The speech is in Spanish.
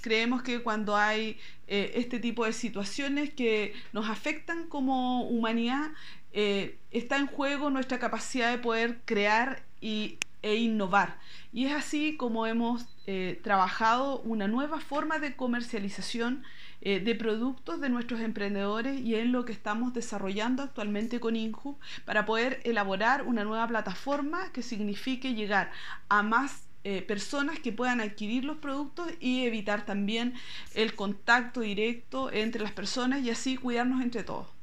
Creemos que cuando hay este tipo de situaciones que nos afectan como humanidad, está en juego nuestra capacidad de poder crear e innovar. Y es así como hemos trabajado una nueva forma de comercialización de productos de nuestros emprendedores, y es lo que estamos desarrollando actualmente con Inhub para poder elaborar una nueva plataforma que signifique llegar a más personas que puedan adquirir los productos y evitar también el contacto directo entre las personas, y así cuidarnos entre todos.